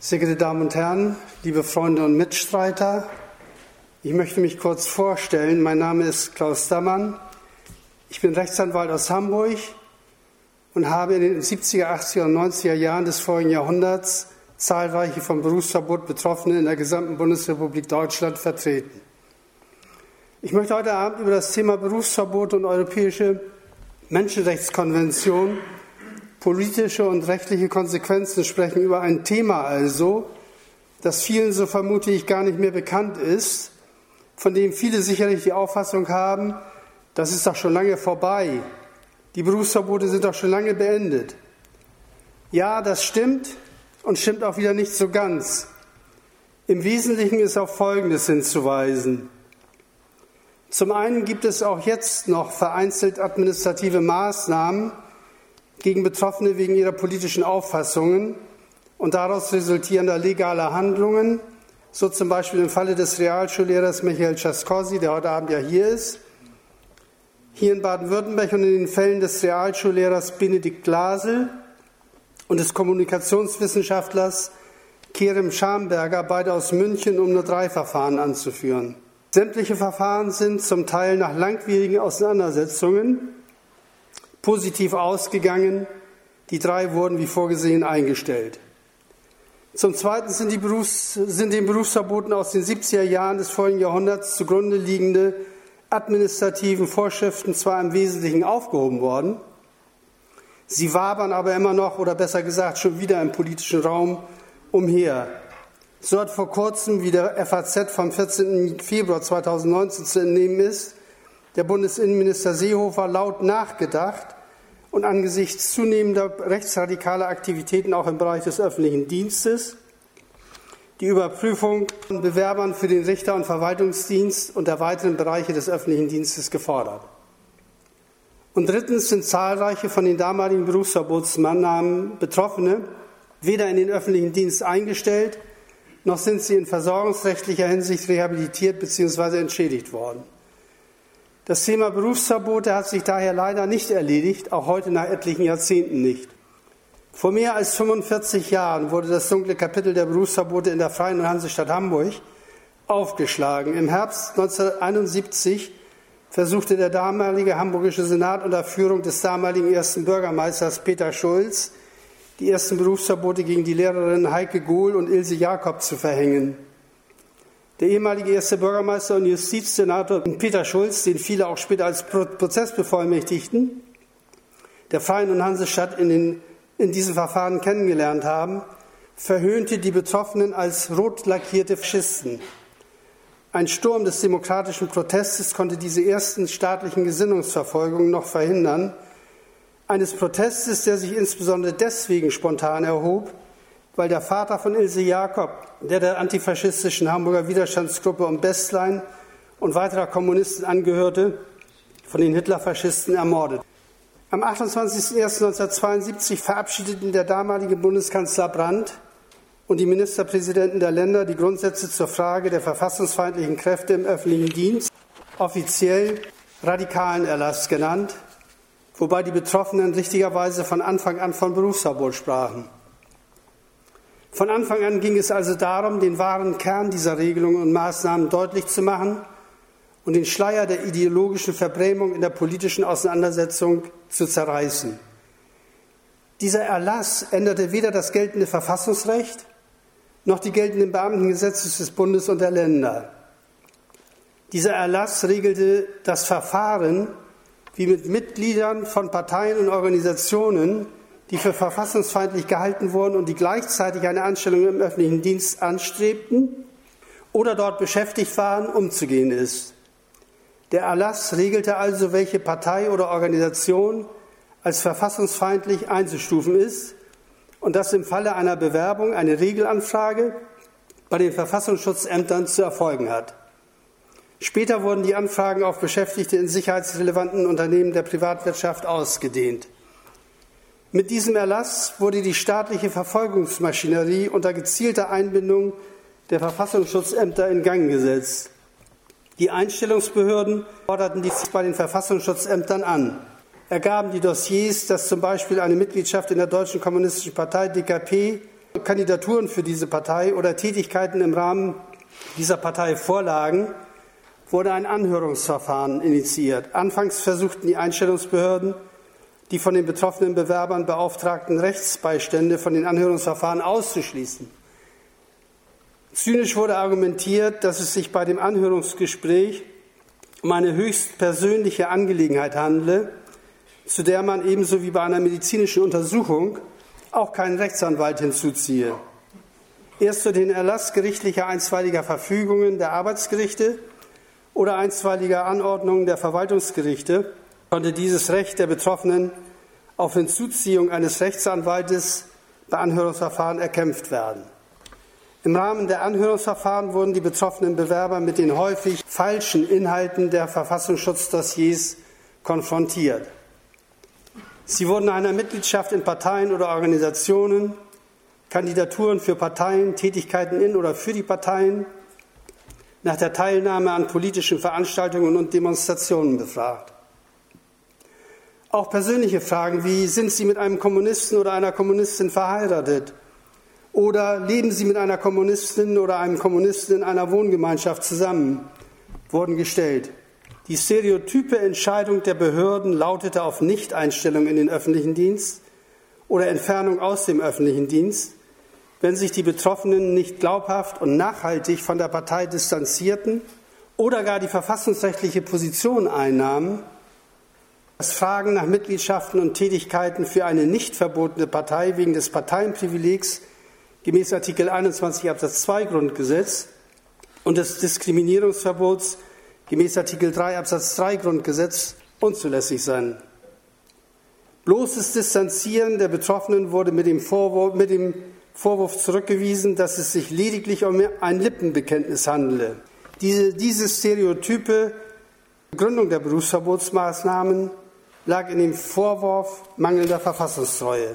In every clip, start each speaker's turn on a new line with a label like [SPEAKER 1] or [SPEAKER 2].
[SPEAKER 1] Sehr geehrte Damen und Herren, liebe Freunde und Mitstreiter, ich möchte mich kurz vorstellen. Mein Name ist Klaus Dammann. Ich bin Rechtsanwalt aus Hamburg und habe in den 70er, 80er und 90er Jahren des vorigen Jahrhunderts zahlreiche vom Berufsverbot Betroffene in der gesamten Bundesrepublik Deutschland vertreten. Ich möchte heute Abend über das Thema Berufsverbot und Europäische Menschenrechtskonvention, politische und rechtliche Konsequenzen sprechen, über ein Thema also, das vielen, so vermute ich, gar nicht mehr bekannt ist, von dem viele sicherlich die Auffassung haben, das ist doch schon lange vorbei, die Berufsverbote sind doch schon lange beendet. Ja, das stimmt und stimmt auch wieder nicht so ganz. Im Wesentlichen ist auf Folgendes hinzuweisen. Zum einen gibt es auch jetzt noch vereinzelt administrative Maßnahmen gegen Betroffene wegen ihrer politischen Auffassungen und daraus resultierender legaler Handlungen, so zum Beispiel im Falle des Realschullehrers Michael Trzaskosy, der heute Abend ja hier ist, hier in Baden-Württemberg und in den Fällen des Realschullehrers Benedikt Glasel und des Kommunikationswissenschaftlers Kerem Schamberger, beide aus München, um nur 3 Verfahren anzuführen. Sämtliche Verfahren sind zum Teil nach langwierigen Auseinandersetzungen positiv ausgegangen. Die 3 wurden wie vorgesehen eingestellt. Zum Zweiten sind den Berufsverboten aus den 70er Jahren des vorigen Jahrhunderts zugrunde liegende administrativen Vorschriften zwar im Wesentlichen aufgehoben worden, sie wabern aber immer noch, oder besser gesagt schon wieder im politischen Raum umher. So hat vor kurzem, wie der FAZ vom 14. Februar 2019 zu entnehmen ist, der Bundesinnenminister Seehofer laut nachgedacht und angesichts zunehmender rechtsradikaler Aktivitäten auch im Bereich des öffentlichen Dienstes die Überprüfung von Bewerbern für den Richter- und Verwaltungsdienst und der weiteren Bereiche des öffentlichen Dienstes gefordert. Und drittens sind zahlreiche von den damaligen Berufsverbotsmaßnahmen Betroffene weder in den öffentlichen Dienst eingestellt, noch sind sie in versorgungsrechtlicher Hinsicht rehabilitiert bzw. entschädigt worden. Das Thema Berufsverbote hat sich daher leider nicht erledigt, auch heute nach etlichen Jahrzehnten nicht. Vor mehr als 45 Jahren wurde das dunkle Kapitel der Berufsverbote in der Freien Hansestadt Hamburg aufgeschlagen. Im Herbst 1971 versuchte der damalige Hamburgische Senat unter Führung des damaligen ersten Bürgermeisters Peter Schulz, die ersten Berufsverbote gegen die Lehrerinnen Heike Gohl und Ilse Jakob zu verhängen. Der ehemalige erste Bürgermeister und Justizsenator Peter Schulz, den viele auch später als Prozessbevollmächtigten der Freien Hansestadt in diesen Verfahren kennengelernt haben, verhöhnte die Betroffenen als rot lackierte Faschisten. Ein Sturm des demokratischen Protestes konnte diese ersten staatlichen Gesinnungsverfolgungen noch verhindern, eines Protestes, der sich insbesondere deswegen spontan erhob, weil der Vater von Ilse Jakob, der antifaschistischen Hamburger Widerstandsgruppe um Bestlein und weiterer Kommunisten angehörte, von den Hitlerfaschisten ermordet. Am 28.01.1972 verabschiedeten der damalige Bundeskanzler Brandt und die Ministerpräsidenten der Länder die Grundsätze zur Frage der verfassungsfeindlichen Kräfte im öffentlichen Dienst, offiziell radikalen Erlass genannt, wobei die Betroffenen richtigerweise von Anfang an von Berufsverbot sprachen. Von Anfang an ging es also darum, den wahren Kern dieser Regelungen und Maßnahmen deutlich zu machen und den Schleier der ideologischen Verbrämung in der politischen Auseinandersetzung zu zerreißen. Dieser Erlass änderte weder das geltende Verfassungsrecht noch die geltenden Beamtengesetze des Bundes und der Länder. Dieser Erlass regelte das Verfahren, wie mit Mitgliedern von Parteien und Organisationen, die für verfassungsfeindlich gehalten wurden und die gleichzeitig eine Anstellung im öffentlichen Dienst anstrebten oder dort beschäftigt waren, umzugehen ist. Der Erlass regelte also, welche Partei oder Organisation als verfassungsfeindlich einzustufen ist und dass im Falle einer Bewerbung eine Regelanfrage bei den Verfassungsschutzämtern zu erfolgen hat. Später wurden die Anfragen auf Beschäftigte in sicherheitsrelevanten Unternehmen der Privatwirtschaft ausgedehnt. Mit diesem Erlass wurde die staatliche Verfolgungsmaschinerie unter gezielter Einbindung der Verfassungsschutzämter in Gang gesetzt. Die Einstellungsbehörden forderten dies bei den Verfassungsschutzämtern an. Ergaben die Dossiers, dass zum Beispiel eine Mitgliedschaft in der Deutschen Kommunistischen Partei DKP Kandidaturen für diese Partei oder Tätigkeiten im Rahmen dieser Partei vorlagen, wurde ein Anhörungsverfahren initiiert. Anfangs versuchten die Einstellungsbehörden, die von den betroffenen Bewerbern beauftragten Rechtsbeistände von den Anhörungsverfahren auszuschließen. Zynisch wurde argumentiert, dass es sich bei dem Anhörungsgespräch um eine höchst persönliche Angelegenheit handle, zu der man ebenso wie bei einer medizinischen Untersuchung auch keinen Rechtsanwalt hinzuziehe. Erst durch den Erlass gerichtlicher einstweiliger Verfügungen der Arbeitsgerichte oder einstweiliger Anordnungen der Verwaltungsgerichte konnte dieses Recht der Betroffenen auf Hinzuziehung eines Rechtsanwaltes bei Anhörungsverfahren erkämpft werden. Im Rahmen der Anhörungsverfahren wurden die betroffenen Bewerber mit den häufig falschen Inhalten der Verfassungsschutzdossiers konfrontiert. Sie wurden einer Mitgliedschaft in Parteien oder Organisationen, Kandidaturen für Parteien, Tätigkeiten in oder für die Parteien, nach der Teilnahme an politischen Veranstaltungen und Demonstrationen befragt. Auch persönliche Fragen wie: Sind Sie mit einem Kommunisten oder einer Kommunistin verheiratet? Oder leben Sie mit einer Kommunistin oder einem Kommunisten in einer Wohngemeinschaft zusammen? Wurden gestellt. Die stereotype Entscheidung der Behörden lautete auf Nichteinstellung in den öffentlichen Dienst oder Entfernung aus dem öffentlichen Dienst, wenn sich die Betroffenen nicht glaubhaft und nachhaltig von der Partei distanzierten oder gar die verfassungsrechtliche Position einnahmen, dass Fragen nach Mitgliedschaften und Tätigkeiten für eine nicht verbotene Partei wegen des Parteienprivilegs gemäß Artikel 21 Absatz 2 Grundgesetz und des Diskriminierungsverbots gemäß Artikel 3 Absatz 3 Grundgesetz unzulässig seien. Bloßes Distanzieren der Betroffenen wurde mit dem Vorwurf zurückgewiesen, dass es sich lediglich um ein Lippenbekenntnis handele. Diese stereotype Begründung der Berufsverbotsmaßnahmen lag in dem Vorwurf mangelnder Verfassungstreue.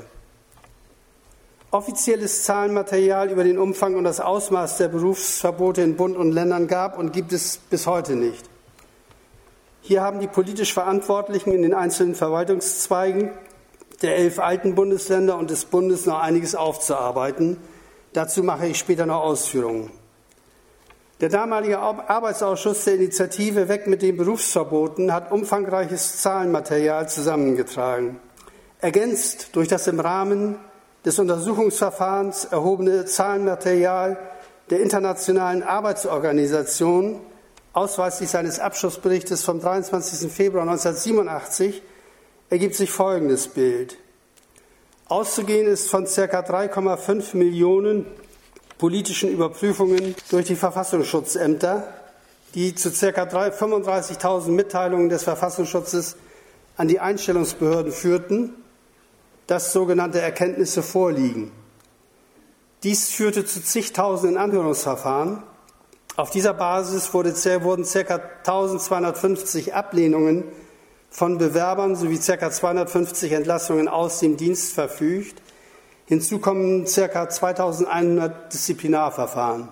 [SPEAKER 1] Offizielles Zahlenmaterial über den Umfang und das Ausmaß der Berufsverbote in Bund und Ländern gab und gibt es bis heute nicht. Hier haben die politisch Verantwortlichen in den einzelnen Verwaltungszweigen der 11 alten Bundesländer und des Bundes noch einiges aufzuarbeiten. Dazu mache ich später noch Ausführungen. Der damalige Arbeitsausschuss der Initiative Weg mit den Berufsverboten hat umfangreiches Zahlenmaterial zusammengetragen, ergänzt durch das im Rahmen des Untersuchungsverfahrens erhobene Zahlenmaterial der Internationalen Arbeitsorganisation, ausweislich seines Abschlussberichtes vom 23. Februar 1987, ergibt sich folgendes Bild. Auszugehen ist von ca. 3,5 Millionen politischen Überprüfungen durch die Verfassungsschutzämter, die zu ca. 35.000 Mitteilungen des Verfassungsschutzes an die Einstellungsbehörden führten, dass sogenannte Erkenntnisse vorliegen. Dies führte zu zigtausenden Anhörungsverfahren. Auf dieser Basis wurden ca. 1250 Ablehnungen von Bewerbern sowie ca. 250 Entlassungen aus dem Dienst verfügt. Hinzu kommen ca. 2100 Disziplinarverfahren.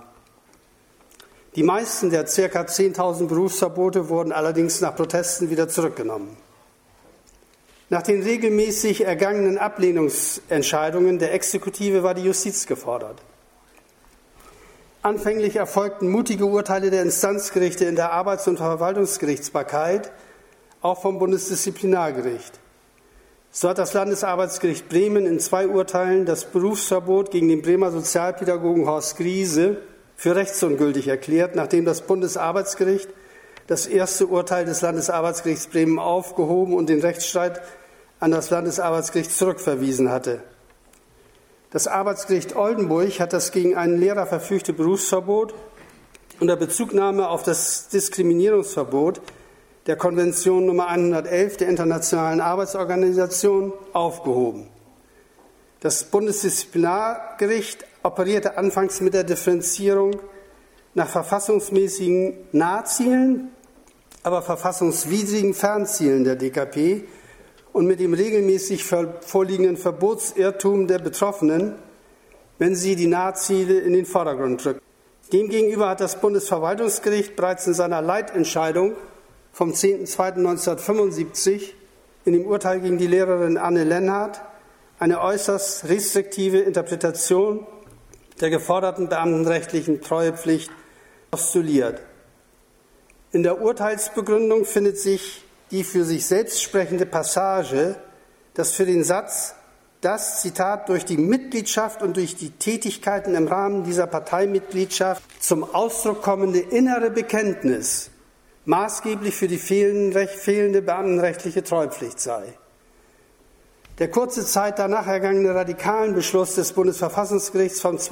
[SPEAKER 1] Die meisten der ca. 10.000 Berufsverbote wurden allerdings nach Protesten wieder zurückgenommen. Nach den regelmäßig ergangenen Ablehnungsentscheidungen der Exekutive war die Justiz gefordert. Anfänglich erfolgten mutige Urteile der Instanzgerichte in der Arbeits- und Verwaltungsgerichtsbarkeit, auch vom Bundesdisziplinargericht. So hat das Landesarbeitsgericht Bremen in 2 Urteilen das Berufsverbot gegen den Bremer Sozialpädagogen Horst Griese für rechtsungültig erklärt, nachdem das Bundesarbeitsgericht das erste Urteil des Landesarbeitsgerichts Bremen aufgehoben und den Rechtsstreit an das Landesarbeitsgericht zurückverwiesen hatte. Das Arbeitsgericht Oldenburg hat das gegen einen Lehrer verfügte Berufsverbot unter Bezugnahme auf das Diskriminierungsverbot der Konvention Nr. 111 der Internationalen Arbeitsorganisation aufgehoben. Das Bundesdisziplinargericht operierte anfangs mit der Differenzierung nach verfassungsmäßigen Nahzielen, aber verfassungswidrigen Fernzielen der DKP und mit dem regelmäßig vorliegenden Verbotsirrtum der Betroffenen, wenn sie die Nahziele in den Vordergrund rücken. Demgegenüber hat das Bundesverwaltungsgericht bereits in seiner Leitentscheidung vom 10.02.1975 in dem Urteil gegen die Lehrerin Anne Lennart eine äußerst restriktive Interpretation der geforderten beamtenrechtlichen Treuepflicht postuliert. In der Urteilsbegründung findet sich die für sich selbst sprechende Passage, dass für den Satz, das, Zitat, durch die Mitgliedschaft und durch die Tätigkeiten im Rahmen dieser Parteimitgliedschaft zum Ausdruck kommende innere Bekenntnis maßgeblich für die fehlende beamtenrechtliche Treupflicht sei. Der kurze Zeit danach ergangene radikalen Beschluss des Bundesverfassungsgerichts vom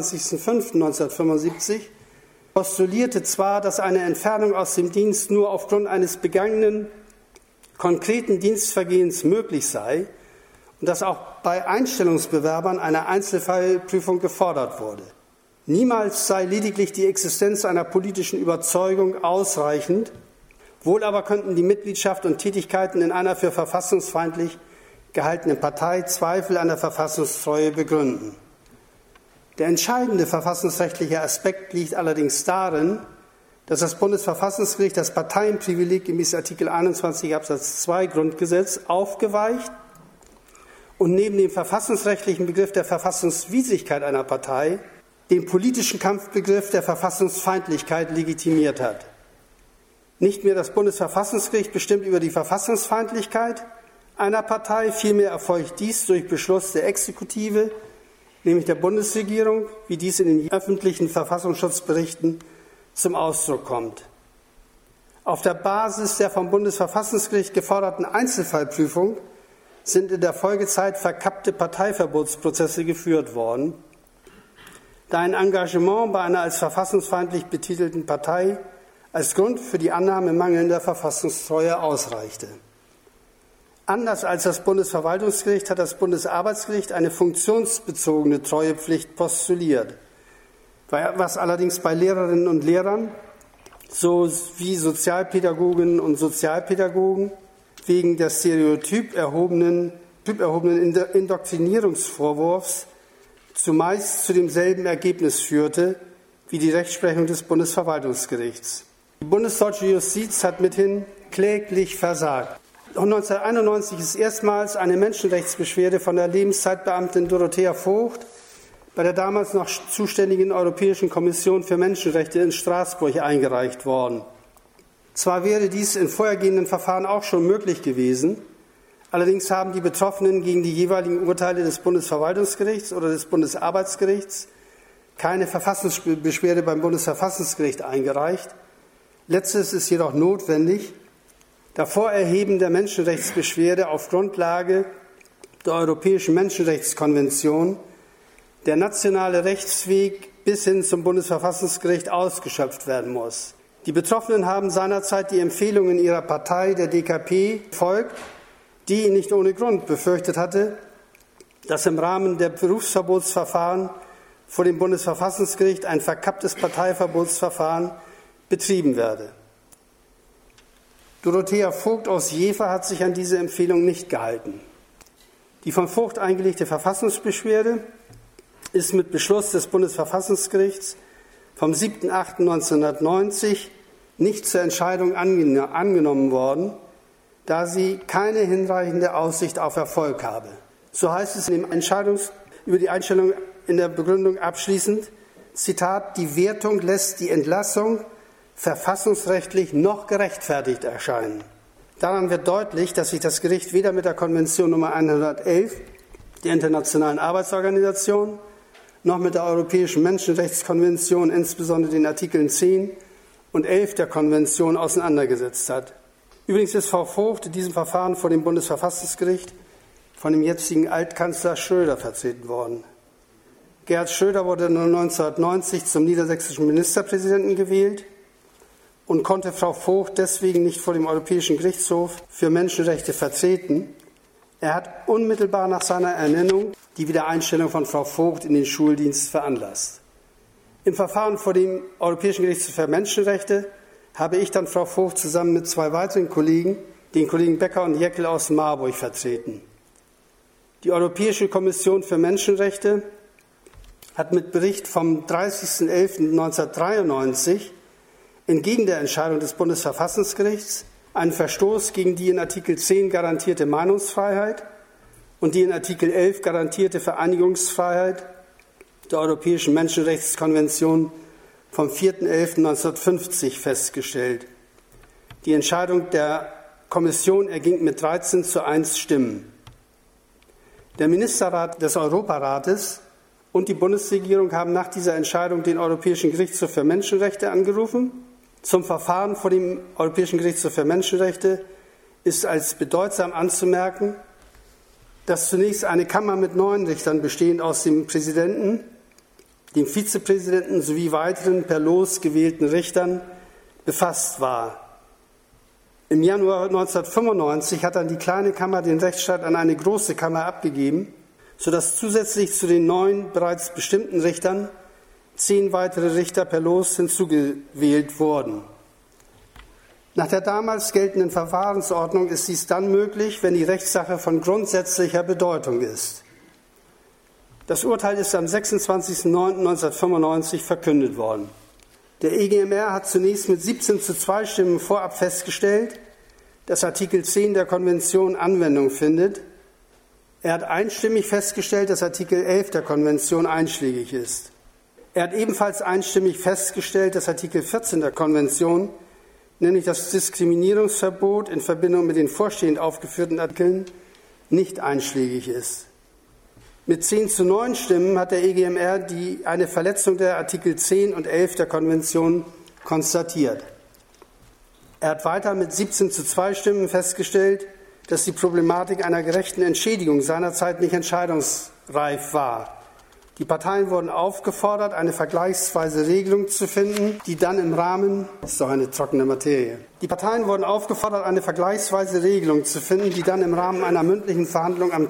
[SPEAKER 1] 22.05.1975 postulierte zwar, dass eine Entfernung aus dem Dienst nur aufgrund eines begangenen konkreten Dienstvergehens möglich sei und dass auch bei Einstellungsbewerbern eine Einzelfallprüfung gefordert wurde. Niemals sei lediglich die Existenz einer politischen Überzeugung ausreichend, wohl aber könnten die Mitgliedschaft und Tätigkeiten in einer für verfassungsfeindlich gehaltenen Partei Zweifel an der Verfassungstreue begründen. Der entscheidende verfassungsrechtliche Aspekt liegt allerdings darin, dass das Bundesverfassungsgericht das Parteienprivileg gemäß Artikel 21 Absatz 2 Grundgesetz aufgeweicht und neben dem verfassungsrechtlichen Begriff der Verfassungswidrigkeit einer Partei den politischen Kampfbegriff der Verfassungsfeindlichkeit legitimiert hat. Nicht mehr das Bundesverfassungsgericht bestimmt über die Verfassungsfeindlichkeit einer Partei, vielmehr erfolgt dies durch Beschluss der Exekutive, nämlich der Bundesregierung, wie dies in den öffentlichen Verfassungsschutzberichten zum Ausdruck kommt. Auf der Basis der vom Bundesverfassungsgericht geforderten Einzelfallprüfung sind in der Folgezeit verkappte Parteiverbotsprozesse geführt worden, da ein Engagement bei einer als verfassungsfeindlich betitelten Partei als Grund für die Annahme mangelnder Verfassungstreue ausreichte. Anders als das Bundesverwaltungsgericht hat das Bundesarbeitsgericht eine funktionsbezogene Treuepflicht postuliert, was allerdings bei Lehrerinnen und Lehrern sowie Sozialpädagoginnen und Sozialpädagogen wegen des stereotyp erhobenen Indoktrinierungsvorwurfs zumeist zu demselben Ergebnis führte wie die Rechtsprechung des Bundesverwaltungsgerichts. Die bundesdeutsche Justiz hat mithin kläglich versagt. 1991 ist erstmals eine Menschenrechtsbeschwerde von der Lebenszeitbeamtin Dorothea Vogt bei der damals noch zuständigen Europäischen Kommission für Menschenrechte in Straßburg eingereicht worden. Zwar wäre dies in vorhergehenden Verfahren auch schon möglich gewesen, allerdings haben die Betroffenen gegen die jeweiligen Urteile des Bundesverwaltungsgerichts oder des Bundesarbeitsgerichts keine Verfassungsbeschwerde beim Bundesverfassungsgericht eingereicht. Letzteres ist jedoch notwendig, da vor Erheben der Menschenrechtsbeschwerde auf Grundlage der Europäischen Menschenrechtskonvention der nationale Rechtsweg bis hin zum Bundesverfassungsgericht ausgeschöpft werden muss. Die Betroffenen haben seinerzeit die Empfehlungen ihrer Partei, der DKP, befolgt, die nicht ohne Grund befürchtet hatte, dass im Rahmen der Berufsverbotsverfahren vor dem Bundesverfassungsgericht ein verkapptes Parteiverbotsverfahren betrieben werde. Dorothea Vogt aus Jever hat sich an diese Empfehlung nicht gehalten. Die von Vogt eingelegte Verfassungsbeschwerde ist mit Beschluss des Bundesverfassungsgerichts vom 7.8.1990 nicht zur Entscheidung angenommen worden, da sie keine hinreichende Aussicht auf Erfolg habe. So heißt es in dem über die Einstellung in der Begründung abschließend, Zitat, die Wertung lässt die Entlassung verfassungsrechtlich noch gerechtfertigt erscheinen. Daran wird deutlich, dass sich das Gericht weder mit der Konvention Nummer 111 der Internationalen Arbeitsorganisation noch mit der Europäischen Menschenrechtskonvention, insbesondere den Artikeln 10 und 11 der Konvention, auseinandergesetzt hat. Übrigens ist Frau Vogt in diesem Verfahren vor dem Bundesverfassungsgericht von dem jetzigen Altkanzler Schröder vertreten worden. Gerhard Schröder wurde 1990 zum niedersächsischen Ministerpräsidenten gewählt und konnte Frau Vogt deswegen nicht vor dem Europäischen Gerichtshof für Menschenrechte vertreten. Er hat unmittelbar nach seiner Ernennung die Wiedereinstellung von Frau Vogt in den Schuldienst veranlasst. Im Verfahren vor dem Europäischen Gerichtshof für Menschenrechte habe ich dann Frau Vogt zusammen mit zwei weiteren Kollegen, den Kollegen Becker und Jäckel aus Marburg, vertreten. Die Europäische Kommission für Menschenrechte hat mit Bericht vom 30.11.1993 entgegen der Entscheidung des Bundesverfassungsgerichts einen Verstoß gegen die in Artikel 10 garantierte Meinungsfreiheit und die in Artikel 11 garantierte Vereinigungsfreiheit der Europäischen Menschenrechtskonvention vom 4.11.1950 festgestellt. Die Entscheidung der Kommission erging mit 13:1 Stimmen. Der Ministerrat des Europarates und die Bundesregierung haben nach dieser Entscheidung den Europäischen Gerichtshof für Menschenrechte angerufen. Zum Verfahren vor dem Europäischen Gerichtshof für Menschenrechte ist als bedeutsam anzumerken, dass zunächst eine Kammer mit 9 Richtern bestehend aus dem Präsidenten, dem Vizepräsidenten sowie weiteren per Los gewählten Richtern befasst war. Im Januar 1995 hat dann die kleine Kammer den Rechtsstreit an eine große Kammer abgegeben, sodass zusätzlich zu den 9 bereits bestimmten Richtern 10 weitere Richter per Los hinzugewählt wurden. Nach der damals geltenden Verfahrensordnung ist dies dann möglich, wenn die Rechtssache von grundsätzlicher Bedeutung ist. Das Urteil ist am 26.09.1995 verkündet worden. Der EGMR hat zunächst mit 17:2 Stimmen vorab festgestellt, dass Artikel 10 der Konvention Anwendung findet. Er hat einstimmig festgestellt, dass Artikel 11 der Konvention einschlägig ist. Er hat ebenfalls einstimmig festgestellt, dass Artikel 14 der Konvention, nämlich das Diskriminierungsverbot in Verbindung mit den vorstehend aufgeführten Artikeln, nicht einschlägig ist. Mit 10:9 Stimmen hat der EGMR eine Verletzung der Artikel 10 und 11 der Konvention konstatiert. Er hat weiter mit 17:2 Stimmen festgestellt, dass die Problematik einer gerechten Entschädigung seinerzeit nicht entscheidungsreif war. Die Parteien wurden aufgefordert, eine vergleichsweise Regelung zu finden, die dann im Rahmen, das ist doch eine trockene Materie. Die Parteien wurden aufgefordert, eine vergleichsweise Regelung zu finden, die dann im Rahmen einer mündlichen Verhandlung am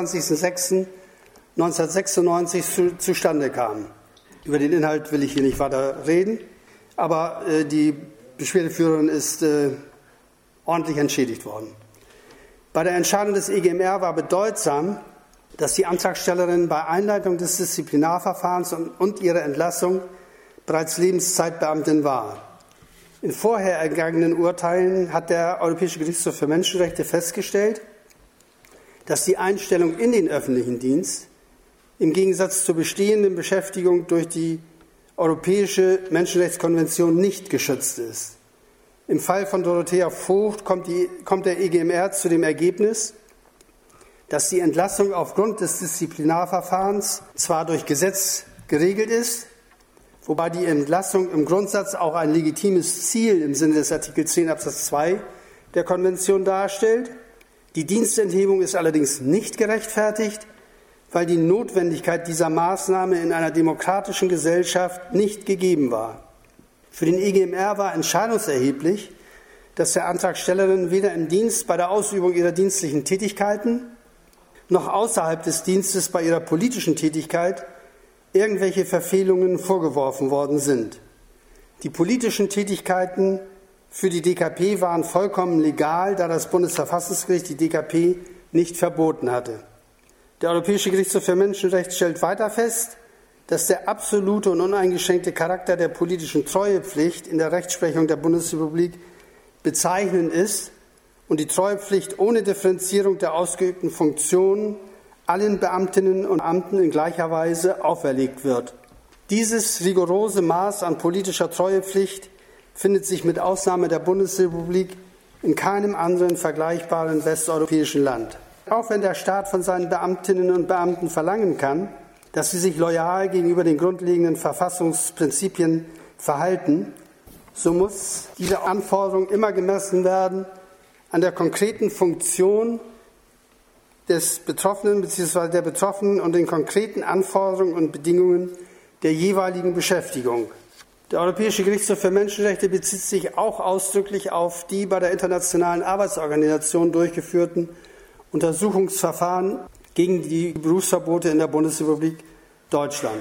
[SPEAKER 1] 22.06.1996 zustande kam. Über den Inhalt will ich hier nicht weiter reden, aber die Beschwerdeführerin ist ordentlich entschädigt worden. Bei der Entscheidung des EGMR war bedeutsam, dass die Antragstellerin bei Einleitung des Disziplinarverfahrens und ihrer Entlassung bereits Lebenszeitbeamtin war. In vorher ergangenen Urteilen hat der Europäische Gerichtshof für Menschenrechte festgestellt, dass die Einstellung in den öffentlichen Dienst im Gegensatz zur bestehenden Beschäftigung durch die Europäische Menschenrechtskonvention nicht geschützt ist. Im Fall von Dorothea Vogt kommt der EGMR zu dem Ergebnis, dass die Entlassung aufgrund des Disziplinarverfahrens zwar durch Gesetz geregelt ist, wobei die Entlassung im Grundsatz auch ein legitimes Ziel im Sinne des Artikel 10 Absatz 2 der Konvention darstellt. Die Dienstenthebung ist allerdings nicht gerechtfertigt, weil die Notwendigkeit dieser Maßnahme in einer demokratischen Gesellschaft nicht gegeben war. Für den EGMR war entscheidungserheblich, dass der Antragstellerin weder im Dienst bei der Ausübung ihrer dienstlichen Tätigkeiten noch außerhalb des Dienstes bei ihrer politischen Tätigkeit irgendwelche Verfehlungen vorgeworfen worden sind. Die politischen Tätigkeiten für die DKP waren vollkommen legal, da das Bundesverfassungsgericht die DKP nicht verboten hatte. Der Europäische Gerichtshof für Menschenrechte stellt weiter fest, dass der absolute und uneingeschränkte Charakter der politischen Treuepflicht in der Rechtsprechung der Bundesrepublik bezeichnend ist und die Treuepflicht ohne Differenzierung der ausgeübten Funktionen allen Beamtinnen und Beamten in gleicher Weise auferlegt wird. Dieses rigorose Maß an politischer Treuepflicht findet sich mit Ausnahme der Bundesrepublik in keinem anderen vergleichbaren westeuropäischen Land. Auch wenn der Staat von seinen Beamtinnen und Beamten verlangen kann, dass sie sich loyal gegenüber den grundlegenden Verfassungsprinzipien verhalten, so muss diese Anforderung immer gemessen werden an der konkreten Funktion des Betroffenen bzw. der Betroffenen und den konkreten Anforderungen und Bedingungen der jeweiligen Beschäftigung. Der Europäische Gerichtshof für Menschenrechte bezieht sich auch ausdrücklich auf die bei der Internationalen Arbeitsorganisation durchgeführten Untersuchungsverfahren gegen die Berufsverbote in der Bundesrepublik Deutschland.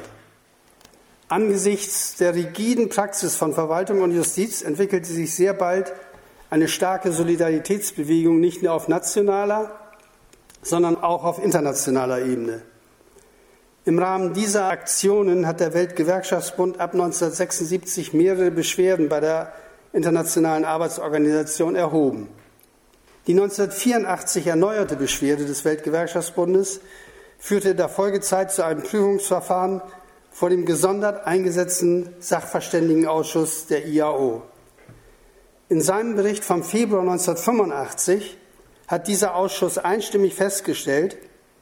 [SPEAKER 1] Angesichts der rigiden Praxis von Verwaltung und Justiz entwickelte sich sehr bald eine starke Solidaritätsbewegung nicht nur auf nationaler, sondern auch auf internationaler Ebene. Im Rahmen dieser Aktionen hat der Weltgewerkschaftsbund ab 1976 mehrere Beschwerden bei der Internationalen Arbeitsorganisation erhoben. Die 1984 erneuerte Beschwerde des Weltgewerkschaftsbundes führte in der Folgezeit zu einem Prüfungsverfahren vor dem gesondert eingesetzten Sachverständigenausschuss der IAO. In seinem Bericht vom Februar 1985 hat dieser Ausschuss einstimmig festgestellt,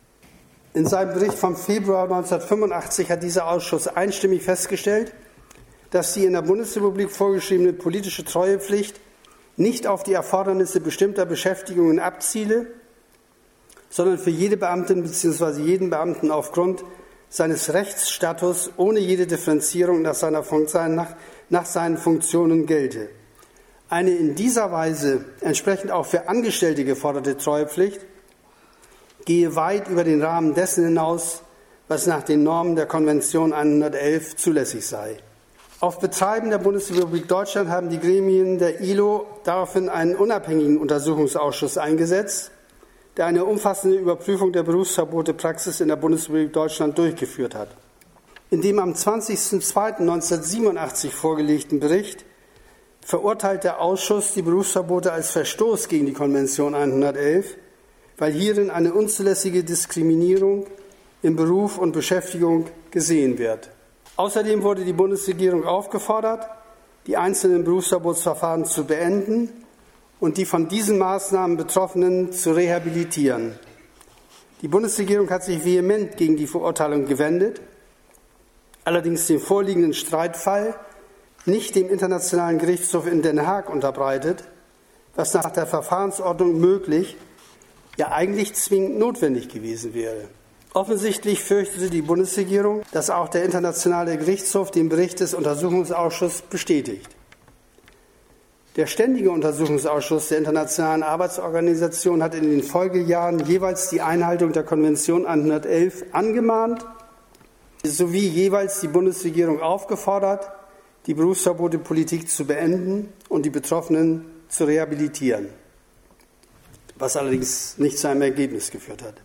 [SPEAKER 1] dass die in der Bundesrepublik vorgeschriebene politische Treuepflicht nicht auf die Erfordernisse bestimmter Beschäftigungen abziele, sondern für jede Beamtin bzw. jeden Beamten aufgrund seines Rechtsstatus ohne jede Differenzierung nach seinen Funktionen gelte. Eine in dieser Weise entsprechend auch für Angestellte geforderte Treuepflicht gehe weit über den Rahmen dessen hinaus, was nach den Normen der Konvention 111 zulässig sei. Auf Betreiben der Bundesrepublik Deutschland haben die Gremien der ILO daraufhin einen unabhängigen Untersuchungsausschuss eingesetzt, der eine umfassende Überprüfung der Berufsverbotepraxis in der Bundesrepublik Deutschland durchgeführt hat. In dem am 20.02.1987 vorgelegten Bericht verurteilt der Ausschuss die Berufsverbote als Verstoß gegen die Konvention 111, weil hierin eine unzulässige Diskriminierung in Beruf und Beschäftigung gesehen wird. Außerdem wurde die Bundesregierung aufgefordert, die einzelnen Berufsverbotsverfahren zu beenden und die von diesen Maßnahmen Betroffenen zu rehabilitieren. Die Bundesregierung hat sich vehement gegen die Verurteilung gewendet, allerdings den vorliegenden Streitfall nicht dem Internationalen Gerichtshof in Den Haag unterbreitet, was nach der Verfahrensordnung möglich, ja eigentlich zwingend notwendig gewesen wäre. Offensichtlich fürchtete die Bundesregierung, dass auch der Internationale Gerichtshof den Bericht des Untersuchungsausschusses bestätigt. Der Ständige Untersuchungsausschuss der Internationalen Arbeitsorganisation hat in den Folgejahren jeweils die Einhaltung der Konvention 111 angemahnt, sowie jeweils die Bundesregierung aufgefordert, die Berufsverbotepolitik zu beenden und die Betroffenen zu rehabilitieren, was allerdings nicht zu einem Ergebnis geführt hat.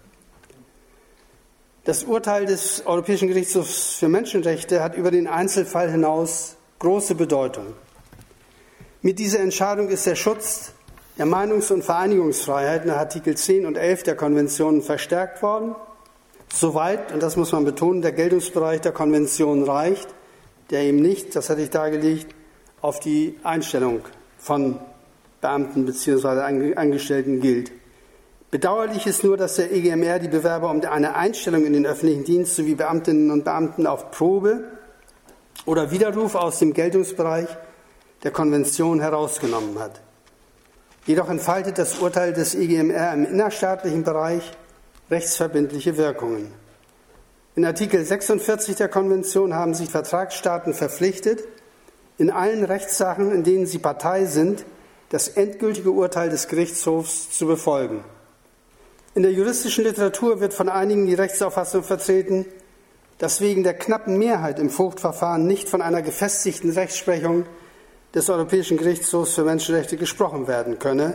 [SPEAKER 1] Das Urteil des Europäischen Gerichtshofs für Menschenrechte hat über den Einzelfall hinaus große Bedeutung. Mit dieser Entscheidung ist der Schutz der Meinungs- und Vereinigungsfreiheit nach Artikel 10 und 11 der Konvention verstärkt worden, soweit, und das muss man betonen, der Geltungsbereich der Konvention reicht, der eben nicht, das hatte ich dargelegt, auf die Einstellung von Beamten bzw. Angestellten gilt. Bedauerlich ist nur, dass der EGMR die Bewerber um eine Einstellung in den öffentlichen Dienst sowie Beamtinnen und Beamten auf Probe oder Widerruf aus dem Geltungsbereich der Konvention herausgenommen hat. Jedoch entfaltet das Urteil des EGMR im innerstaatlichen Bereich rechtsverbindliche Wirkungen. In Artikel 46 der Konvention haben sich Vertragsstaaten verpflichtet, in allen Rechtssachen, in denen sie Partei sind, das endgültige Urteil des Gerichtshofs zu befolgen. In der juristischen Literatur wird von einigen die Rechtsauffassung vertreten, dass wegen der knappen Mehrheit im Vogtverfahren nicht von einer gefestigten Rechtsprechung des Europäischen Gerichtshofs für Menschenrechte gesprochen werden könne.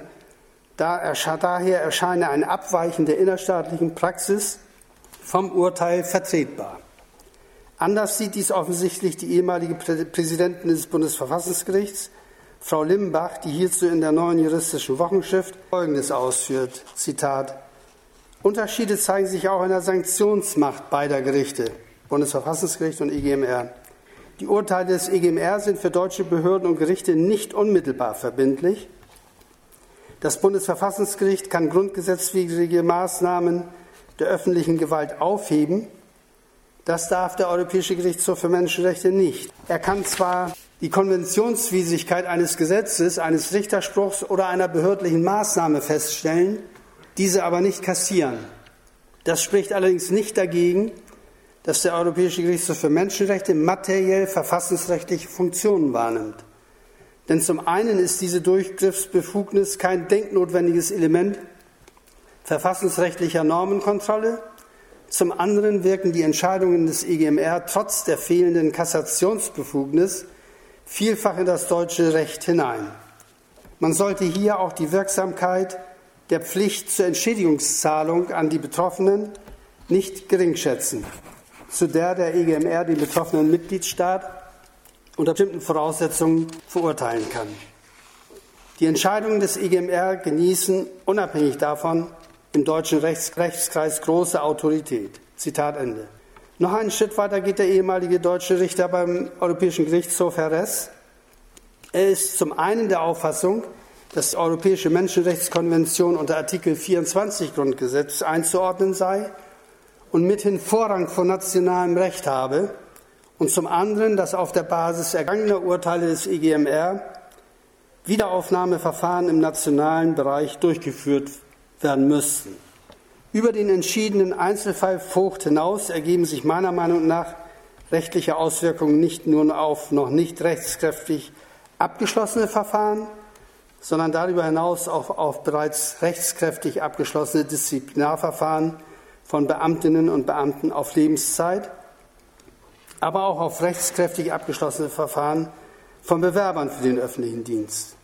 [SPEAKER 1] Daher erscheine ein Abweichen der innerstaatlichen Praxis vom Urteil vertretbar. Anders sieht dies offensichtlich die ehemalige Präsidentin des Bundesverfassungsgerichts, Frau Limbach, die hierzu in der Neuen Juristischen Wochenschrift Folgendes ausführt, Zitat: Unterschiede zeigen sich auch in der Sanktionsmacht beider Gerichte, Bundesverfassungsgericht und EGMR. Die Urteile des EGMR sind für deutsche Behörden und Gerichte nicht unmittelbar verbindlich. Das Bundesverfassungsgericht kann grundgesetzwidrige Maßnahmen der öffentlichen Gewalt aufheben. Das darf der Europäische Gerichtshof für Menschenrechte nicht. Er kann zwar die Konventionswidrigkeit eines Gesetzes, eines Richterspruchs oder einer behördlichen Maßnahme feststellen, diese aber nicht kassieren. Das spricht allerdings nicht dagegen, dass der Europäische Gerichtshof für Menschenrechte materiell verfassungsrechtliche Funktionen wahrnimmt. Denn zum einen ist diese Durchgriffsbefugnis kein denknotwendiges Element verfassungsrechtlicher Normenkontrolle, zum anderen wirken die Entscheidungen des EGMR trotz der fehlenden Kassationsbefugnis vielfach in das deutsche Recht hinein. Man sollte hier auch die Wirksamkeit der Pflicht zur Entschädigungszahlung an die Betroffenen nicht geringschätzen, zu der der EGMR den betroffenen Mitgliedstaat unter bestimmten Voraussetzungen verurteilen kann. Die Entscheidungen des EGMR genießen unabhängig davon im deutschen Rechtskreis große Autorität. Zitat Ende. Noch einen Schritt weiter geht der ehemalige deutsche Richter beim Europäischen Gerichtshof, Herr Ress. Er ist zum einen der Auffassung, dass die Europäische Menschenrechtskonvention unter Artikel 24 Grundgesetz einzuordnen sei und mithin Vorrang vor nationalem Recht habe, und zum anderen, dass auf der Basis ergangener Urteile des EGMR Wiederaufnahmeverfahren im nationalen Bereich durchgeführt werden müssten. Über den entschiedenen Einzelfall Vogt hinaus ergeben sich meiner Meinung nach rechtliche Auswirkungen nicht nur auf noch nicht rechtskräftig abgeschlossene Verfahren, sondern darüber hinaus auch auf bereits rechtskräftig abgeschlossene Disziplinarverfahren von Beamtinnen und Beamten auf Lebenszeit, aber auch auf rechtskräftig abgeschlossene Verfahren von Bewerbern für den öffentlichen Dienst.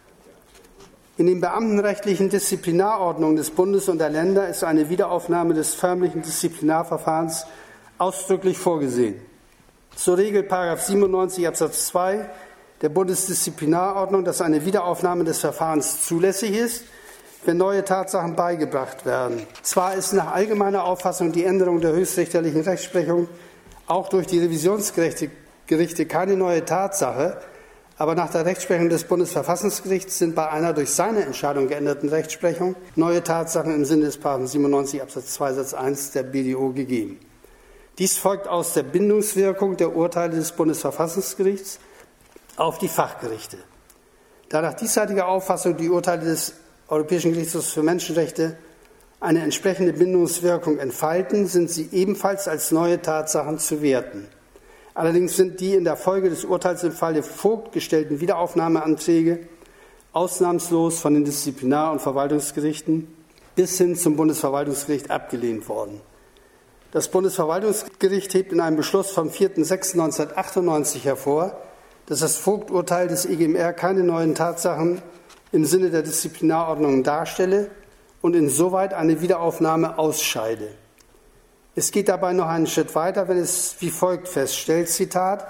[SPEAKER 1] In den beamtenrechtlichen Disziplinarordnungen des Bundes und der Länder ist eine Wiederaufnahme des förmlichen Disziplinarverfahrens ausdrücklich vorgesehen. So regelt § 97 Absatz 2 der Bundesdisziplinarordnung, dass eine Wiederaufnahme des Verfahrens zulässig ist, wenn neue Tatsachen beigebracht werden. Zwar ist nach allgemeiner Auffassung die Änderung der höchstrichterlichen Rechtsprechung auch durch die Revisionsgerichte keine neue Tatsache, aber nach der Rechtsprechung des Bundesverfassungsgerichts sind bei einer durch seine Entscheidung geänderten Rechtsprechung neue Tatsachen im Sinne des § 97 Absatz 2 Satz 1 der BDO gegeben. Dies folgt aus der Bindungswirkung der Urteile des Bundesverfassungsgerichts auf die Fachgerichte. Da nach diesseitiger Auffassung die Urteile des Europäischen Gerichtshofs für Menschenrechte eine entsprechende Bindungswirkung entfalten, sind sie ebenfalls als neue Tatsachen zu werten. Allerdings sind die in der Folge des Urteils im Falle Vogt gestellten Wiederaufnahmeanträge ausnahmslos von den Disziplinar- und Verwaltungsgerichten bis hin zum Bundesverwaltungsgericht abgelehnt worden. Das Bundesverwaltungsgericht hebt in einem Beschluss vom 4.6.1998 hervor, dass das Vogt-Urteil des EGMR keine neuen Tatsachen im Sinne der Disziplinarordnung darstelle und insoweit eine Wiederaufnahme ausscheide. Es geht dabei noch einen Schritt weiter, wenn es wie folgt feststellt, Zitat,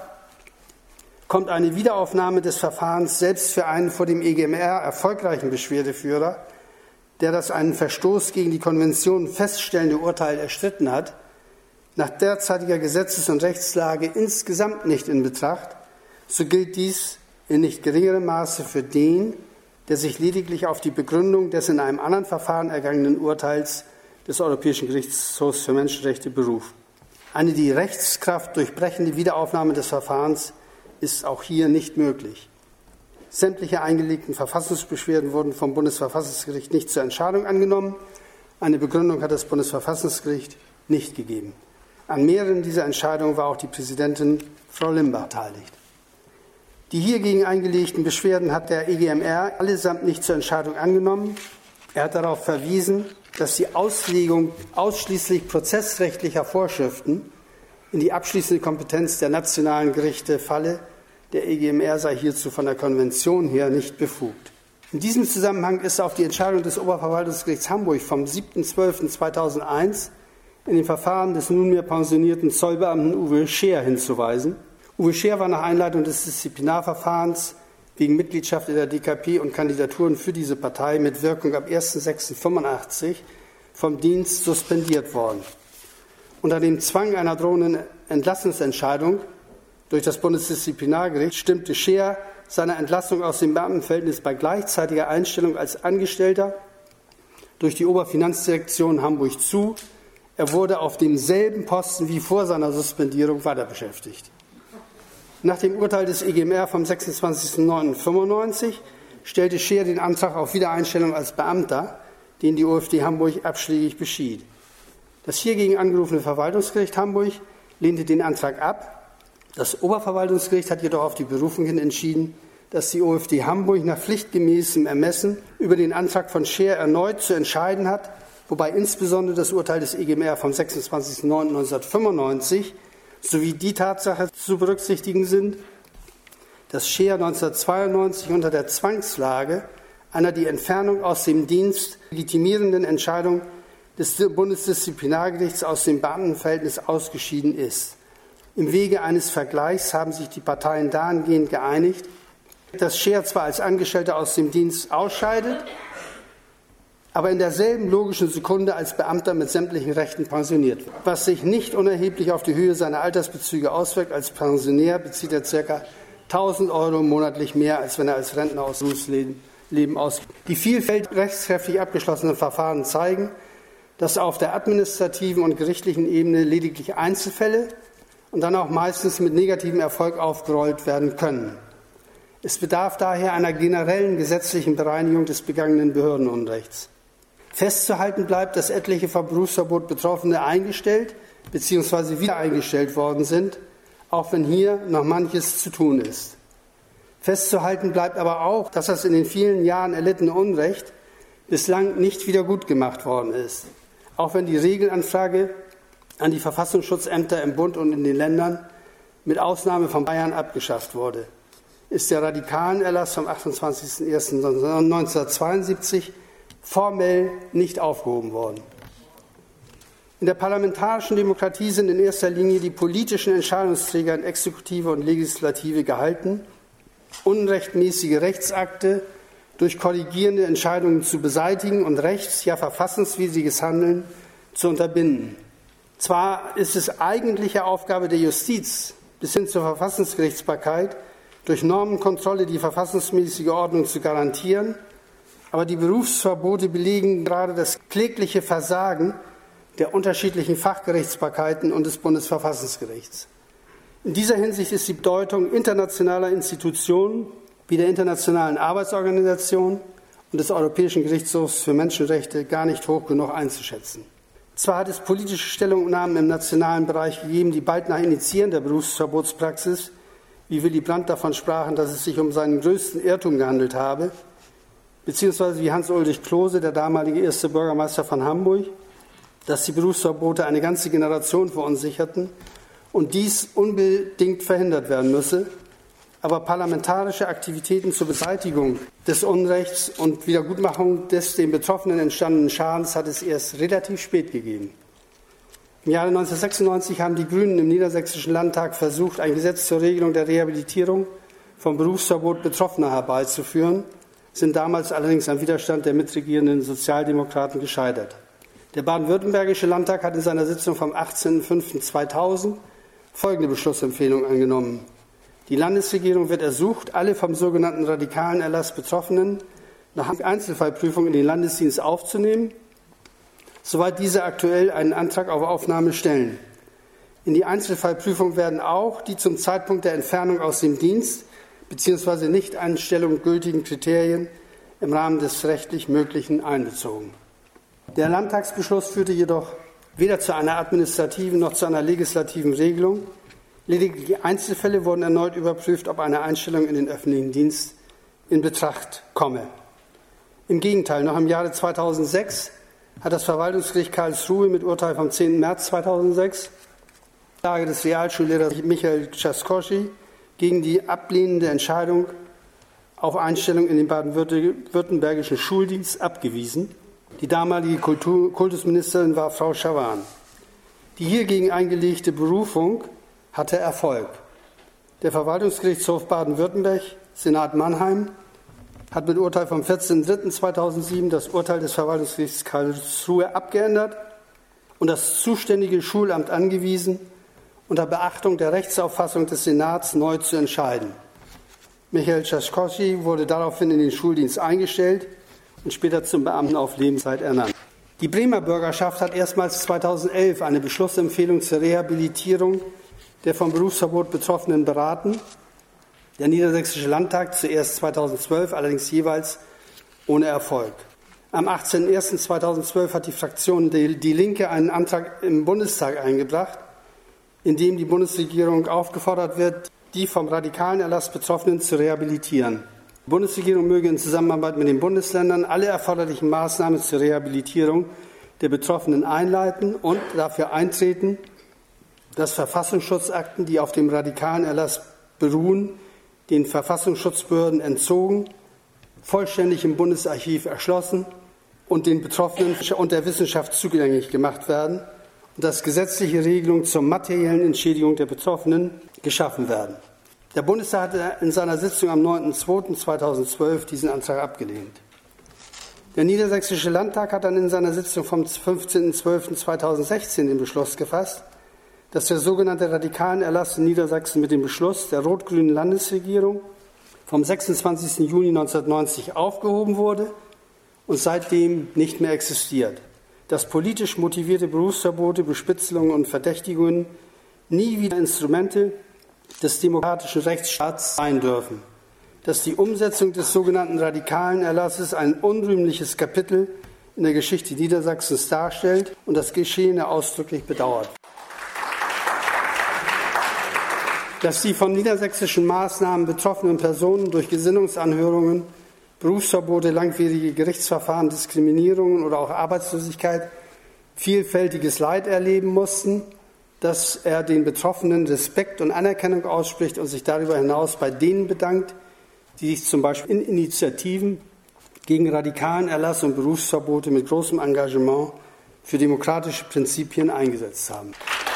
[SPEAKER 1] kommt eine Wiederaufnahme des Verfahrens selbst für einen vor dem EGMR erfolgreichen Beschwerdeführer, der das einen Verstoß gegen die Konvention feststellende Urteil erstritten hat, nach derzeitiger Gesetzes- und Rechtslage insgesamt nicht in Betracht, so gilt dies in nicht geringerem Maße für den, der sich lediglich auf die Begründung des in einem anderen Verfahren ergangenen Urteils des Europäischen Gerichtshofs für Menschenrechte beruft. Eine die Rechtskraft durchbrechende Wiederaufnahme des Verfahrens ist auch hier nicht möglich. Sämtliche eingelegten Verfassungsbeschwerden wurden vom Bundesverfassungsgericht nicht zur Entscheidung angenommen. Eine Begründung hat das Bundesverfassungsgericht nicht gegeben. An mehreren dieser Entscheidungen war auch die Präsidentin Frau Limbach beteiligt. Die hiergegen eingelegten Beschwerden hat der EGMR allesamt nicht zur Entscheidung angenommen. Er hat darauf verwiesen, dass die Auslegung ausschließlich prozessrechtlicher Vorschriften in die abschließende Kompetenz der nationalen Gerichte falle. Der EGMR sei hierzu von der Konvention her nicht befugt. In diesem Zusammenhang ist auf die Entscheidung des Oberverwaltungsgerichts Hamburg vom 7.12.2001 in dem Verfahren des nunmehr pensionierten Zollbeamten Uwe Scheer hinzuweisen. Uwe Scheer war nach Einleitung des Disziplinarverfahrens wegen Mitgliedschaft in der DKP und Kandidaturen für diese Partei mit Wirkung ab 1.6.85 vom Dienst suspendiert worden. Unter dem Zwang einer drohenden Entlassungsentscheidung durch das Bundesdisziplinargericht stimmte Scheer seiner Entlassung aus dem Beamtenverhältnis bei gleichzeitiger Einstellung als Angestellter durch die Oberfinanzdirektion Hamburg zu. Er wurde auf demselben Posten wie vor seiner Suspendierung weiter beschäftigt. Nach dem Urteil des EGMR vom 26.09.95 stellte Scheer den Antrag auf Wiedereinstellung als Beamter, den die OFD Hamburg abschlägig beschied. Das hiergegen angerufene Verwaltungsgericht Hamburg lehnte den Antrag ab. Das Oberverwaltungsgericht hat jedoch auf die Berufung hin entschieden, dass die OFD Hamburg nach pflichtgemäßem Ermessen über den Antrag von Scheer erneut zu entscheiden hat, wobei insbesondere das Urteil des EGMR vom 26.09.1995 sowie die Tatsache zu berücksichtigen sind, dass Scheer 1992 unter der Zwangslage einer die Entfernung aus dem Dienst legitimierenden Entscheidung des Bundesdisziplinargerichts aus dem Beamtenverhältnis ausgeschieden ist. Im Wege eines Vergleichs haben sich die Parteien dahingehend geeinigt, dass Scheer zwar als Angestellter aus dem Dienst ausscheidet, aber in derselben logischen Sekunde als Beamter mit sämtlichen Rechten pensioniert wird. Was sich nicht unerheblich auf die Höhe seiner Altersbezüge auswirkt. Als Pensionär bezieht er ca. 1.000 € monatlich mehr, als wenn er als Rentner aus dem Berufsleben ausgeht. Die vielfältig rechtskräftig abgeschlossenen Verfahren zeigen, dass auf der administrativen und gerichtlichen Ebene lediglich Einzelfälle und dann auch meistens mit negativem Erfolg aufgerollt werden können. Es bedarf daher einer generellen gesetzlichen Bereinigung des begangenen Behördenunrechts. Festzuhalten bleibt, dass etliche vom Berufsverbot Betroffene eingestellt bzw. wieder eingestellt worden sind, auch wenn hier noch manches zu tun ist. Festzuhalten bleibt aber auch, dass das in den vielen Jahren erlittene Unrecht bislang nicht wiedergutgemacht worden ist, auch wenn die Regelanfrage an die Verfassungsschutzämter im Bund und in den Ländern mit Ausnahme von Bayern abgeschafft wurde, ist der Radikalenerlass vom 28.01.1972 formell nicht aufgehoben worden. In der parlamentarischen Demokratie sind in erster Linie die politischen Entscheidungsträger in Exekutive und Legislative gehalten, unrechtmäßige Rechtsakte durch korrigierende Entscheidungen zu beseitigen und rechts-, ja verfassungswidriges Handeln zu unterbinden. Zwar ist es eigentliche Aufgabe der Justiz bis hin zur Verfassungsgerichtsbarkeit, durch Normenkontrolle die verfassungsmäßige Ordnung zu garantieren, aber die Berufsverbote belegen gerade das klägliche Versagen der unterschiedlichen Fachgerichtsbarkeiten und des Bundesverfassungsgerichts. In dieser Hinsicht ist die Bedeutung internationaler Institutionen wie der Internationalen Arbeitsorganisation und des Europäischen Gerichtshofs für Menschenrechte gar nicht hoch genug einzuschätzen. Zwar hat es politische Stellungnahmen im nationalen Bereich gegeben, die bald nach Initiieren der Berufsverbotspraxis, wie Willy Brandt davon sprachen, dass es sich um seinen größten Irrtum gehandelt habe, beziehungsweise wie Hans-Ulrich Klose, der damalige erste Bürgermeister von Hamburg, dass die Berufsverbote eine ganze Generation verunsicherten und dies unbedingt verhindert werden müsse. Aber parlamentarische Aktivitäten zur Beseitigung des Unrechts und Wiedergutmachung des den Betroffenen entstandenen Schadens hat es erst relativ spät gegeben. Im Jahre 1996 haben die Grünen im Niedersächsischen Landtag versucht, ein Gesetz zur Regelung der Rehabilitierung vom Berufsverbot Betroffener herbeizuführen, sind damals allerdings am Widerstand der mitregierenden Sozialdemokraten gescheitert. Der baden-württembergische Landtag hat in seiner Sitzung vom 18.05.2000 folgende Beschlussempfehlung angenommen. Die Landesregierung wird ersucht, alle vom sogenannten Radikalenerlass Betroffenen nach Einzelfallprüfung in den Landesdienst aufzunehmen, soweit diese aktuell einen Antrag auf Aufnahme stellen. In die Einzelfallprüfung werden auch die zum Zeitpunkt der Entfernung aus dem Dienst bzw. Nichteinstellung gültigen Kriterien im Rahmen des rechtlich Möglichen einbezogen. Der Landtagsbeschluss führte jedoch weder zu einer administrativen noch zu einer legislativen Regelung. Lediglich Einzelfälle wurden erneut überprüft, ob eine Einstellung in den öffentlichen Dienst in Betracht komme. Im Gegenteil, noch im Jahre 2006 hat das Verwaltungsgericht Karlsruhe mit Urteil vom 10. März 2006 Klage des Realschullehrers Michael Trzaskosky gegen die ablehnende Entscheidung auf Einstellung in den baden-württembergischen Schuldienst abgewiesen. Die damalige Kultusministerin war Frau Schawan. Die hiergegen eingelegte Berufung hatte Erfolg. Der Verwaltungsgerichtshof Baden-Württemberg, Senat Mannheim, hat mit Urteil vom 14.03.2007 das Urteil des Verwaltungsgerichts Karlsruhe abgeändert und das zuständige Schulamt angewiesen, unter Beachtung der Rechtsauffassung des Senats neu zu entscheiden. Michael Trzaskosky wurde daraufhin in den Schuldienst eingestellt und später zum Beamten auf Lebenszeit ernannt. Die Bremer Bürgerschaft hat erstmals 2011 eine Beschlussempfehlung zur Rehabilitierung der vom Berufsverbot Betroffenen beraten. Der Niedersächsische Landtag zuerst 2012, allerdings jeweils ohne Erfolg. Am 18.01.2012 hat die Fraktion Die Linke einen Antrag im Bundestag eingebracht, in dem die Bundesregierung aufgefordert wird, die vom Radikalenerlass Betroffenen zu rehabilitieren. Die Bundesregierung möge in Zusammenarbeit mit den Bundesländern alle erforderlichen Maßnahmen zur Rehabilitierung der Betroffenen einleiten und dafür eintreten, dass Verfassungsschutzakten, die auf dem Radikalenerlass beruhen, den Verfassungsschutzbehörden entzogen, vollständig im Bundesarchiv erschlossen und den Betroffenen und der Wissenschaft zugänglich gemacht werden und dass gesetzliche Regelungen zur materiellen Entschädigung der Betroffenen geschaffen werden. Der Bundestag hat in seiner Sitzung am 9.2.2012 diesen Antrag abgelehnt. Der Niedersächsische Landtag hat dann in seiner Sitzung vom 15.12.2016 den Beschluss gefasst, dass der sogenannte Radikalenerlass in Niedersachsen mit dem Beschluss der rot-grünen Landesregierung vom 26. Juni 1990 aufgehoben wurde und seitdem nicht mehr existiert. Dass politisch motivierte Berufsverbote, Bespitzelungen und Verdächtigungen nie wieder Instrumente des demokratischen Rechtsstaats sein dürfen. Dass die Umsetzung des sogenannten Radikalenerlasses ein unrühmliches Kapitel in der Geschichte Niedersachsens darstellt und das Geschehene ausdrücklich bedauert. Dass die von niedersächsischen Maßnahmen betroffenen Personen durch Gesinnungsanhörungen, Berufsverbote, langwierige Gerichtsverfahren, Diskriminierungen oder auch Arbeitslosigkeit vielfältiges Leid erleben mussten, dass er den Betroffenen Respekt und Anerkennung ausspricht und sich darüber hinaus bei denen bedankt, die sich zum Beispiel in Initiativen gegen Radikalenerlass und Berufsverbote mit großem Engagement für demokratische Prinzipien eingesetzt haben.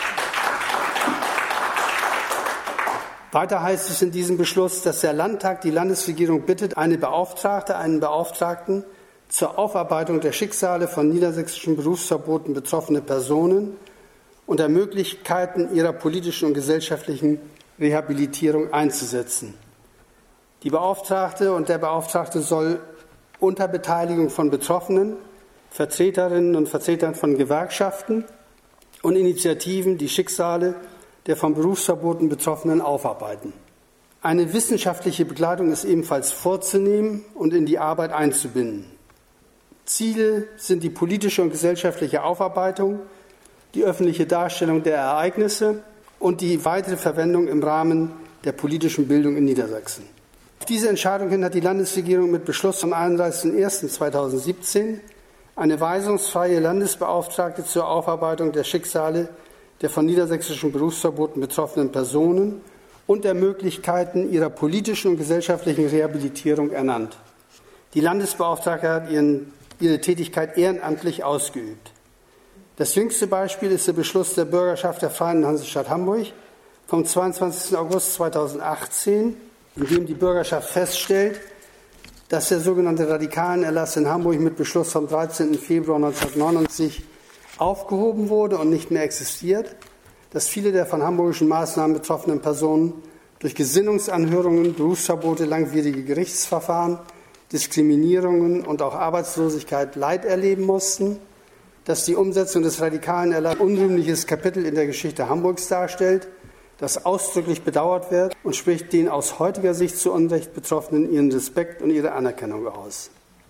[SPEAKER 1] Weiter heißt es in diesem Beschluss, dass der Landtag die Landesregierung bittet, einen Beauftragten zur Aufarbeitung der Schicksale von niedersächsischen Berufsverboten betroffene Personen und der Möglichkeiten ihrer politischen und gesellschaftlichen Rehabilitierung einzusetzen. Die Beauftragte und der Beauftragte soll unter Beteiligung von Betroffenen, Vertreterinnen und Vertretern von Gewerkschaften und Initiativen die Schicksale der von Berufsverboten Betroffenen aufarbeiten. Eine wissenschaftliche Begleitung ist ebenfalls vorzunehmen und in die Arbeit einzubinden. Ziele sind die politische und gesellschaftliche Aufarbeitung, die öffentliche Darstellung der Ereignisse und die weitere Verwendung im Rahmen der politischen Bildung in Niedersachsen. Auf diese Entscheidung hin hat die Landesregierung mit Beschluss vom 31.01.2017 eine weisungsfreie Landesbeauftragte zur Aufarbeitung der Schicksale der von niedersächsischen Berufsverboten betroffenen Personen und der Möglichkeiten ihrer politischen und gesellschaftlichen Rehabilitierung ernannt. Die Landesbeauftragte hat ihre Tätigkeit ehrenamtlich ausgeübt. Das jüngste Beispiel ist der Beschluss der Bürgerschaft der Freien Hansestadt Hamburg vom 22. August 2018, in dem die Bürgerschaft feststellt, dass der sogenannte Radikalenerlass in Hamburg mit Beschluss vom 13. Februar 1999 aufgehoben wurde und nicht mehr existiert, dass viele der von hamburgischen Maßnahmen betroffenen Personen durch Gesinnungsanhörungen, Berufsverbote, langwierige Gerichtsverfahren, Diskriminierungen und auch Arbeitslosigkeit Leid erleben mussten, dass die Umsetzung des Radikalenerlasses ein unrühmliches Kapitel in der Geschichte Hamburgs darstellt, das ausdrücklich bedauert wird und spricht den aus heutiger Sicht zu Unrecht Betroffenen ihren Respekt und ihre Anerkennung aus.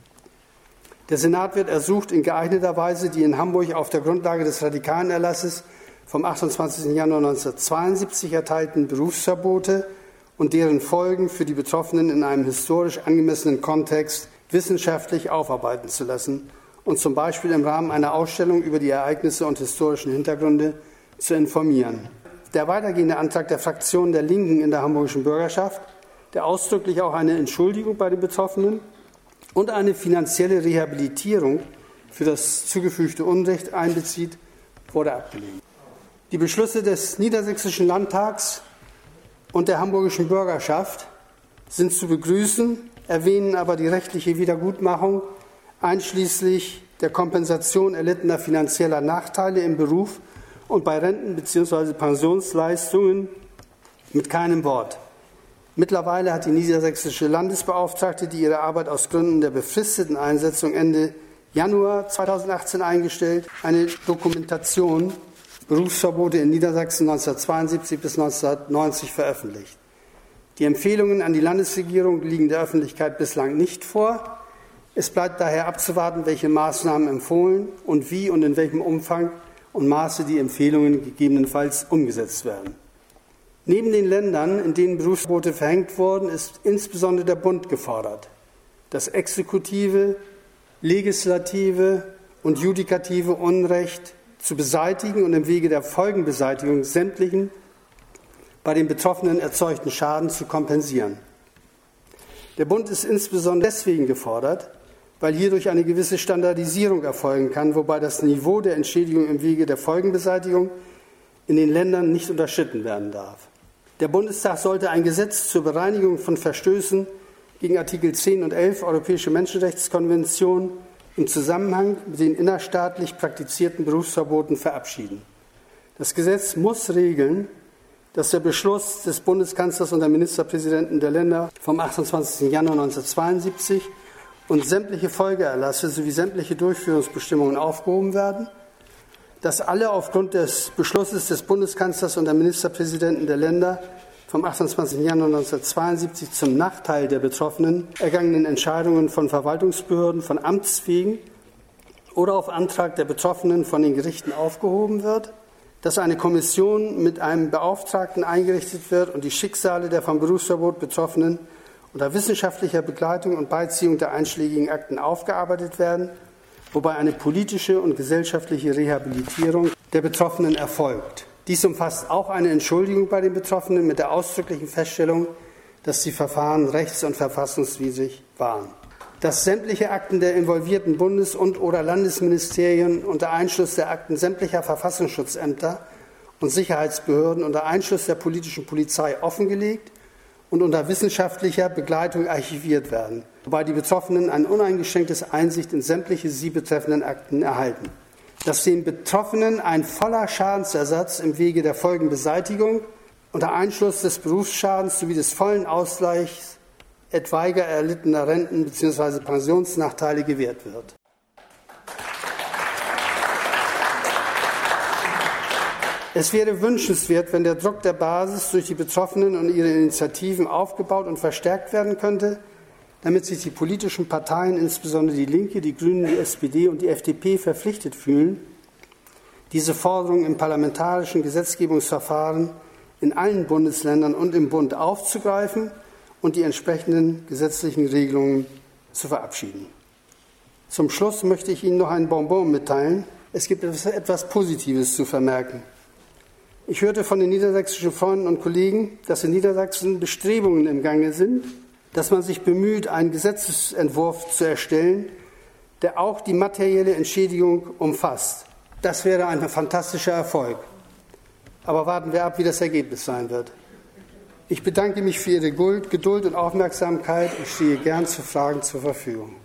[SPEAKER 1] Der Senat wird ersucht, in geeigneter Weise die in Hamburg auf der Grundlage des Radikalenerlasses vom 28. Januar 1972 erteilten Berufsverbote und deren Folgen für die Betroffenen in einem historisch angemessenen Kontext wissenschaftlich aufarbeiten zu lassen und zum Beispiel im Rahmen einer Ausstellung über die Ereignisse und historischen Hintergründe zu informieren. Der weitergehende Antrag der Fraktion der Linken in der hamburgischen Bürgerschaft, der ausdrücklich auch eine Entschuldigung bei den Betroffenen und eine finanzielle Rehabilitierung für das zugefügte Unrecht einbezieht, wurde abgelehnt. Die Beschlüsse des Niedersächsischen Landtags und der hamburgischen Bürgerschaft sind zu begrüßen, erwähnen aber die rechtliche Wiedergutmachung einschließlich der Kompensation erlittener finanzieller Nachteile im Beruf und bei Renten bzw. Pensionsleistungen mit keinem Wort. Mittlerweile hat die niedersächsische Landesbeauftragte, die ihre Arbeit aus Gründen der befristeten Einsetzung Ende Januar 2018 eingestellt, eine Dokumentation Berufsverbote in Niedersachsen 1972 bis 1990 veröffentlicht. Die Empfehlungen an die Landesregierung liegen der Öffentlichkeit bislang nicht vor. Es bleibt daher abzuwarten, welche Maßnahmen empfohlen und wie und in welchem Umfang und Maße die Empfehlungen gegebenenfalls umgesetzt werden. Neben den Ländern, in denen Berufsverbote verhängt wurden, ist insbesondere der Bund gefordert, das exekutive, legislative und judikative Unrecht zu beseitigen und im Wege der Folgenbeseitigung sämtlichen bei den Betroffenen erzeugten Schaden zu kompensieren. Der Bund ist insbesondere deswegen gefordert, weil hierdurch eine gewisse Standardisierung erfolgen kann, wobei das Niveau der Entschädigung im Wege der Folgenbeseitigung in den Ländern nicht unterschritten werden darf. Der Bundestag sollte ein Gesetz zur Bereinigung von Verstößen gegen Artikel 10 und 11 Europäische Menschenrechtskonvention im Zusammenhang mit den innerstaatlich praktizierten Berufsverboten verabschieden. Das Gesetz muss regeln, dass der Beschluss des Bundeskanzlers und der Ministerpräsidenten der Länder vom 28. Januar 1972 und sämtliche Folgeerlasse sowie sämtliche Durchführungsbestimmungen aufgehoben werden, dass alle aufgrund des Beschlusses des Bundeskanzlers und der Ministerpräsidenten der Länder vom 28. Januar 1972 zum Nachteil der Betroffenen ergangenen Entscheidungen von Verwaltungsbehörden, von Amtswegen oder auf Antrag der Betroffenen von den Gerichten aufgehoben wird, dass eine Kommission mit einem Beauftragten eingerichtet wird und die Schicksale der vom Berufsverbot Betroffenen unter wissenschaftlicher Begleitung und Beiziehung der einschlägigen Akten aufgearbeitet werden, wobei eine politische und gesellschaftliche Rehabilitierung der Betroffenen erfolgt. Dies umfasst auch eine Entschuldigung bei den Betroffenen mit der ausdrücklichen Feststellung, dass die Verfahren rechts- und verfassungswidrig waren. Dass sämtliche Akten der involvierten Bundes- und/oder Landesministerien unter Einschluss der Akten sämtlicher Verfassungsschutzämter und Sicherheitsbehörden unter Einschluss der politischen Polizei offengelegt und unter wissenschaftlicher Begleitung archiviert werden, wobei die Betroffenen ein uneingeschränktes Einsicht in sämtliche sie betreffenden Akten erhalten. Dass den Betroffenen ein voller Schadensersatz im Wege der Folgenbeseitigung unter Einschluss des Berufsschadens sowie des vollen Ausgleichs etwaiger erlittener Renten bzw. Pensionsnachteile gewährt wird. Es wäre wünschenswert, wenn der Druck der Basis durch die Betroffenen und ihre Initiativen aufgebaut und verstärkt werden könnte, damit sich die politischen Parteien, insbesondere die Linke, die Grünen, die SPD und die FDP, verpflichtet fühlen, diese Forderungen im parlamentarischen Gesetzgebungsverfahren in allen Bundesländern und im Bund aufzugreifen und die entsprechenden gesetzlichen Regelungen zu verabschieden. Zum Schluss möchte ich Ihnen noch ein Bonbon mitteilen. Es gibt etwas Positives zu vermerken. Ich hörte von den niedersächsischen Freunden und Kollegen, dass in Niedersachsen Bestrebungen im Gange sind, dass man sich bemüht, einen Gesetzesentwurf zu erstellen, der auch die materielle Entschädigung umfasst. Das wäre ein fantastischer Erfolg. Aber warten wir ab, wie das Ergebnis sein wird. Ich bedanke mich für Ihre Geduld und Aufmerksamkeit und stehe gern zu Fragen zur Verfügung.